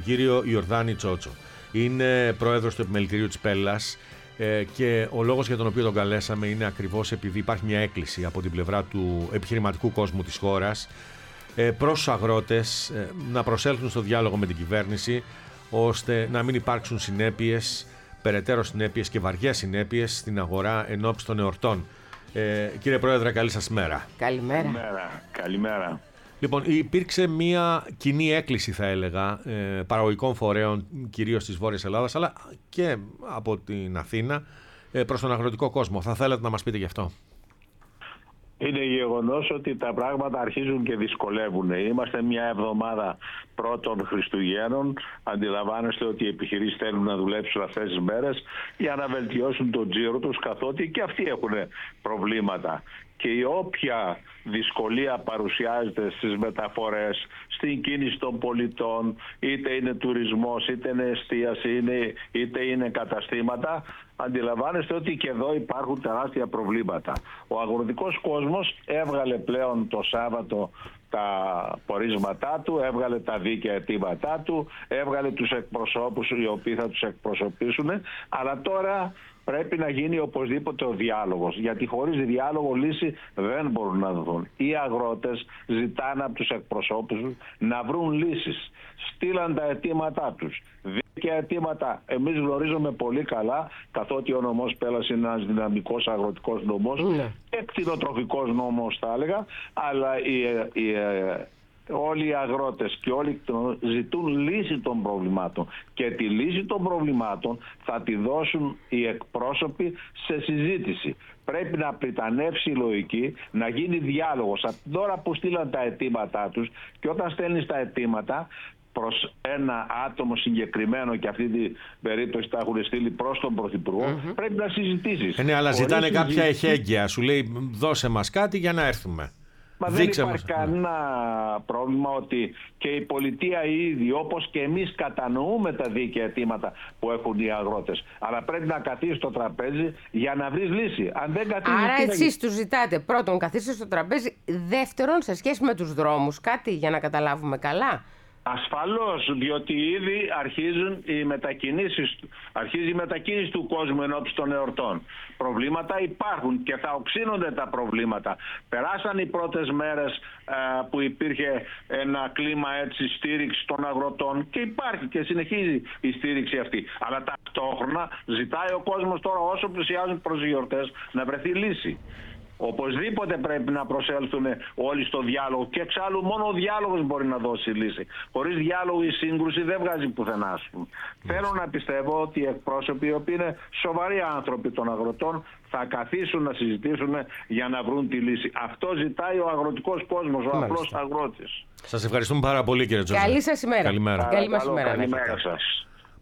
κύριο Ιορδάνη Τσότσο. Είναι πρόεδρος του Επιμελητηρίου της Πέλλας και ο λόγος για τον οποίο τον καλέσαμε είναι ακριβώς επειδή υπάρχει μια έκκληση από την πλευρά του επιχειρηματικού κόσμου της χώρας προς τους αγρότες να προσέλθουν στο διάλογο με την κυβέρνηση, ώστε να μην υπάρξουν συνέπειες, περαιτέρω συνέπειες και βαριές συνέπειες στην αγορά εν ώψη των εορτών. Κύριε Πρόεδρε, καλή σας μέρα. Καλημέρα. Λοιπόν, υπήρξε μια κοινή έκκληση, θα έλεγα, παραγωγικών φορέων, κυρίως της Βόρειας Ελλάδας, αλλά και από την Αθήνα, προς τον αγροτικό κόσμο. Θα θέλατε να μας πείτε γι' αυτό? Είναι γεγονός ότι τα πράγματα αρχίζουν και δυσκολεύουν. Είμαστε μια εβδομάδα πρώτων Χριστουγέννων. Αντιλαμβάνεστε ότι οι επιχειρήσεις θέλουν να δουλέψουν αυτές τις μέρες για να βελτιώσουν τον τζίρο τους, καθότι και αυτοί έχουν προβλήματα. Και η όποια δυσκολία παρουσιάζεται στις μεταφορές, στην κίνηση των πολιτών, είτε είναι τουρισμός, είτε είναι εστίαση, είτε είναι καταστήματα, αντιλαμβάνεστε ότι και εδώ υπάρχουν τεράστια προβλήματα. Ο αγροτικός κόσμος έβγαλε πλέον το Σάββατο τα πορίσματά του, έβγαλε τα δίκαια αιτήματά του, έβγαλε τους εκπροσώπους οι οποίοι θα τους εκπροσωπήσουν, αλλά τώρα πρέπει να γίνει οπωσδήποτε ο διάλογος, γιατί χωρίς διάλογο λύση δεν μπορούν να δοθούν. Οι αγρότες ζητάνε από τους εκπροσώπους να βρουν λύσεις. Στείλαν τα αιτήματά τους. Δίκαια αιτήματα. Εμείς γνωρίζουμε πολύ καλά, καθότι ο νομός Πέλλας είναι ένας δυναμικός αγροτικός νομός και κτηνοτροφικός νόμος, θα έλεγα, αλλά όλοι οι αγρότες και όλοι ζητούν λύση των προβλημάτων, και τη λύση των προβλημάτων θα τη δώσουν οι εκπρόσωποι σε συζήτηση. Πρέπει να πριτανεύσει η λογική, να γίνει διάλογος. Από την ώρα που στείλαν τα αιτήματά τους, και όταν στέλνεις τα αιτήματα προς ένα άτομο συγκεκριμένο, και αυτή την περίπτωση τα έχουν στείλει προς τον Πρωθυπουργό, πρέπει να συζητήσεις. Ναι, αλλά ζητάνε κάποια εχέγγυα. Σου λέει δώσε μας κάτι για να έρθουμε. Μα δεν υπάρχει κανένα πρόβλημα ότι και η πολιτεία ήδη, όπως και εμείς, κατανοούμε τα δίκαια αιτήματα που έχουν οι αγρότες. Αλλά πρέπει να καθίσεις στο τραπέζι για να βρεις λύση. Αν δεν καθίσεις, άρα εσείς τους ζητάτε πρώτον καθίστε στο τραπέζι, δεύτερον σε σχέση με τους δρόμους κάτι για να καταλάβουμε καλά? Ασφαλώς, διότι ήδη αρχίζει η μετακίνηση του κόσμου ενώπιση των εορτών. Προβλήματα υπάρχουν και θα οξύνονται τα προβλήματα. Περάσαν οι πρώτες μέρες που υπήρχε ένα κλίμα στήριξη των αγροτών, και υπάρχει και συνεχίζει η στήριξη αυτή. Αλλά ταυτόχρονα ζητάει ο κόσμος τώρα, όσο πλησιάζουν προς οι γιορτές, να βρεθεί λύση. Οπωσδήποτε πρέπει να προσέλθουν όλοι στο διάλογο, και εξάλλου μόνο ο διάλογος μπορεί να δώσει λύση. Χωρίς διάλογο η σύγκρουση δεν βγάζει πουθενά. Θέλω να πιστεύω ότι οι εκπρόσωποι, οι οποίοι είναι σοβαροί άνθρωποι των αγροτών, θα καθίσουν να συζητήσουν για να βρουν τη λύση. Αυτό ζητάει ο αγροτικός κόσμος, ο απλός αγρότης. Σας ευχαριστούμε πάρα πολύ, κύριε Τσότσο. Καλή σας ημέρα. Καλημέρα. Καλή μας ημέρα. Καλημέρα σας.